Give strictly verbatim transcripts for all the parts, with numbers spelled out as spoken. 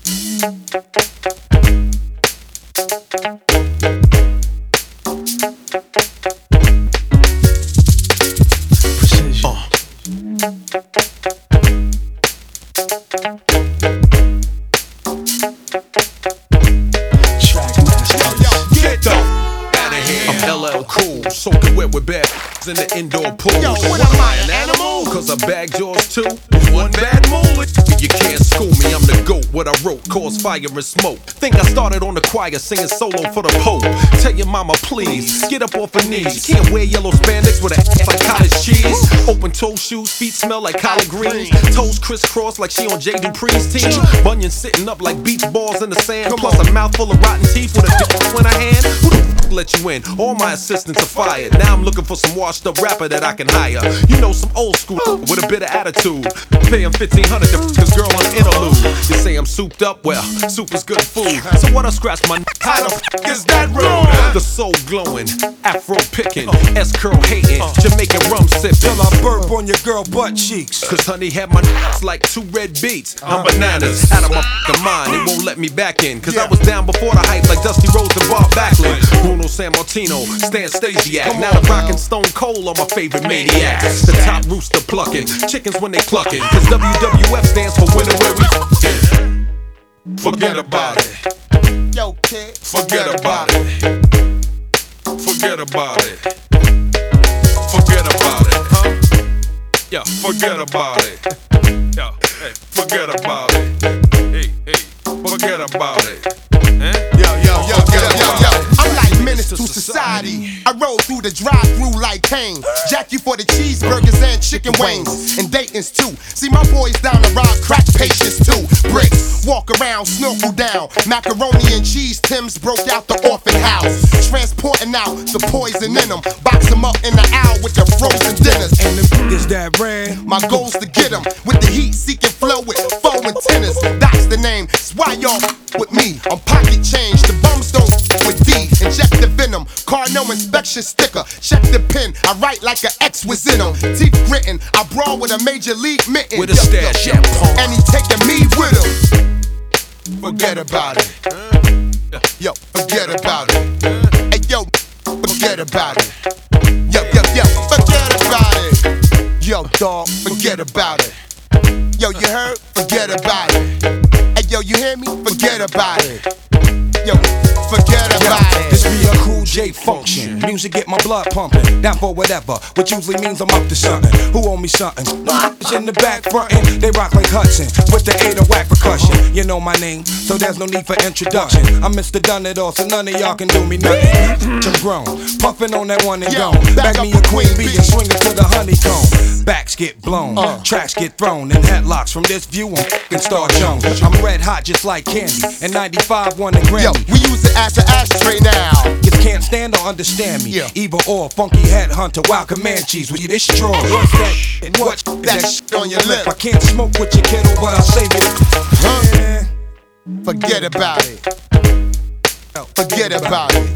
L L Cool, soaking wet with bad in the indoor pool. Yo, what am I, an animal? Cause I bagged yours too. One bad move. You can't school me, I'm the GOAT. What I wrote caused fire and smoke. Think I started on the choir singing solo for the Pope. Tell your mama please, get up off her knees. Can't wear yellow spandex with a ass like cottage cheese. Open toe shoes, feet smell like collard greens. Toes crisscross like she on Jay Dupree's team. Bunions sitting up like beach balls in the sand. Plus a mouthful of rotten teeth with a dick in her hand. Who the f let you in? All my assistants are fired. Now I'm looking for some washed up rapper that I can hire. You know, some old school with a bit of attitude. Pay him fifteen hundred to f his girl on the interlude. You say I'm souped up? Well, soup is good food. So what I scratch my n how the f is that rude? The soul glowing, afro picking, S-curl hating, Jamaican rum sipping. Till I burp on your girl butt cheeks. Cause honey had my n***s like two red beets. I'm bananas, out of my f***ing mind. It won't let me back in. Cause I was down before the hype like Dusty Rhodes and Bob Backlund. Bruno Sammartino, Stan Stasiak. Now the rockin' Stone Cold are my favorite maniacs. The top rooster plucking, chickens when they clucking. Cause W W F stands for winner where we f***ing. Forget about it. Yo, kid. Forget about it. Forget about it. Forget about it, huh? Yeah, forget about it. Yeah, hey, forget about it. Hey, hey, forget about it. Eh? Yo, yo, yo, yo, yo, yo. I'm like menace to society. I roll through the drive-thru like Kane. Jack you for the cheeseburgers and chicken wings. And Dayton's too. See my boys down the rock, crack patience too. Bricks, walk around, snorkel down. Macaroni and cheese Tims broke out the orphan house. Transporting out the poison in them. Box them up in the owl with the frozen dinners. And them is that red? My goal's to get them with the heat-seeking flow with four antennas. That's the name. That's why y'all with me. I'm pocket change. The bums don't with D. Inject the venom. Car no inspection sticker. Check the pen. I write like an X was in them. Teeth gritting. I brawl with a major league mitten. With a stash at pawn. And he taking me with him. Forget about it. Yo, forget about it. Hey yo, forget about it. Yo, yo, yo, forget about it. Yo, dog, forget about it. Yo, you heard? Forget about it. Hey yo, you hear me? Forget about it. Yo, forget about it. This be a cool J function. Music get my blood pumping. Down for whatever, which usually means I'm up to something. Who owe me something? In the back frontin', they rock like Hudson with the eight oh whack percussion. You know my name, so there's no need for introduction. I'm Mister Done It All, so none of y'all can do me nothing. Just grown, puffin' on that one and gone. Back me a queen bee and swing it to the honeycomb. Backs get blown, uh. tracks get thrown, and headlocks from this view on f***ing Star Jones. I'm red hot just like candy, and ninety-five won a Grammy. Yo, we use it as an ashtray now. You can't stand or understand me. Yeah. Either or, funky headhunter, wild Comanches with you this straw. What's that? And what? That shit on your lip. I can't smoke with your kiddo, but I'll save it. Huh? Yeah. Forget about it. Forget about it.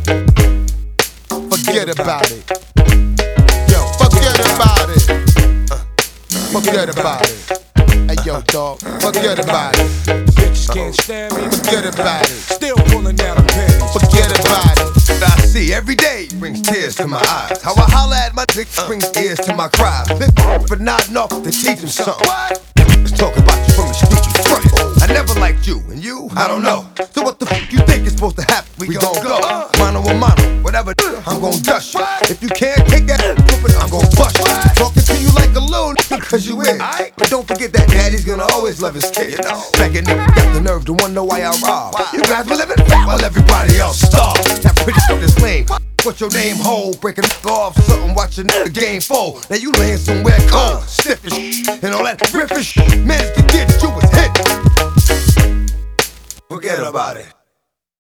Forget about it. Yo, forget about it. Forget about it. Hey yo, dog, forget about it. Bitches can't stand me. Forget about it. Still pulling down the panties. Forget about it. I see every day brings tears to my eyes. How I holler at my dick brings ears to my cries. For nodding off to teach him something. Let's talk about you from the street you front. I never liked you, and you, I don't know. So what the fuck you think is supposed to happen? We, we gon' go. Mano a mano, whatever, I'm gon' dust you. If you can't take that, I'm gon' bust you. Talking to you like a little nigga, cause you is. But don't forget that daddy's gonna always love his kid. Back in nigga got the nerve to wonder why I rob. You guys were living fat while everybody else starved. That pretty shit is lame. What's your name, hold? Breaking off something, watching the game fold. Now you laying somewhere cold, stiff as shit, and all that riff as shit. Managed to get you was hit. Forget about it.